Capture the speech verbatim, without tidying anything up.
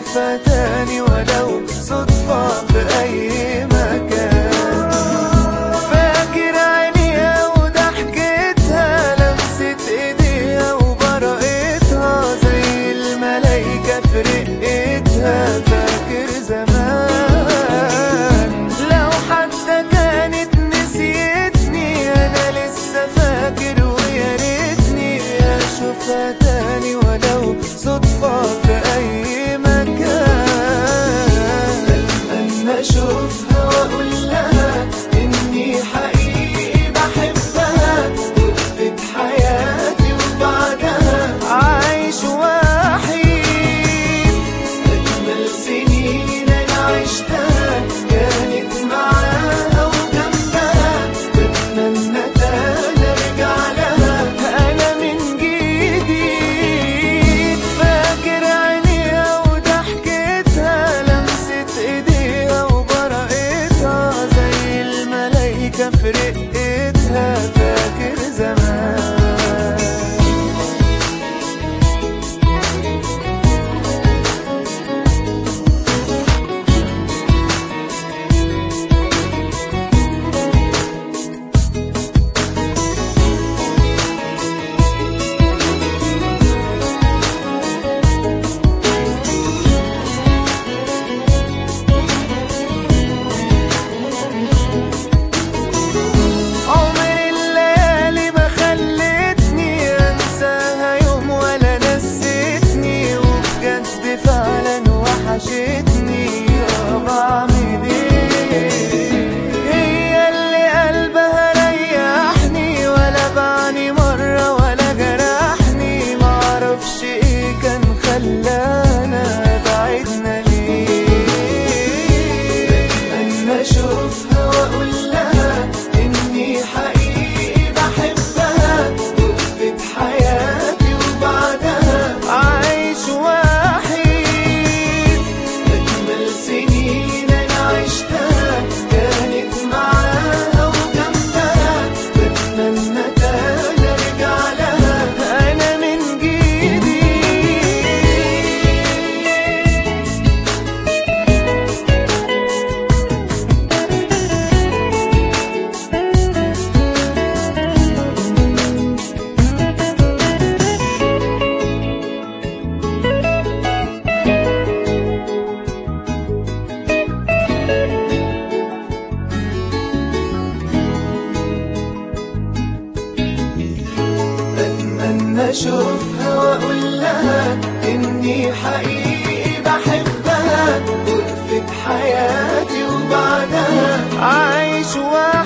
أشوفها تاني ولو صدفة في أي مكان. فاكر عينيها وضحكتها، لمسة ايديها وبرقتها، زي الملايكة في رقتها. فاكر زمان لو حتى كانت نسيتني، أنا لسه فاكر ويا ريتني أشوفها تاني ولو صدفة في أي مكان. أتمنى أشوفها وأقول لها إني حقيقي بحبها، وقفت حياتي وبعدها عايش وحيد. أجمل سنين أنا عشتها كانت معاها وجنبها، بتمنى تاني أرجع لها أنا من جديد. فاكر عينيها وضحكتها، لمسة ايديها وبرقتها، زي الملايكة في رقتها. فاكر زمان وحشتني. بعمل ايه؟ هي اللي قلبها ريحني، ولا بعني مرة ولا جرحني. معرفش ايه كان خلانا بعدنا ليه. أنا أشوفها وأقول لها إني حقيقي بحبها، وقفت حياتي وبعدها عايش وحيد. سنين أنا عشتها كانت معاها وجنبها، بتمنى تاني أرجع لها أنا من جديد. أتمنى أشوفها وأقول لها إني حقيقي بحبها، وقفت حياتي وبعدها عايش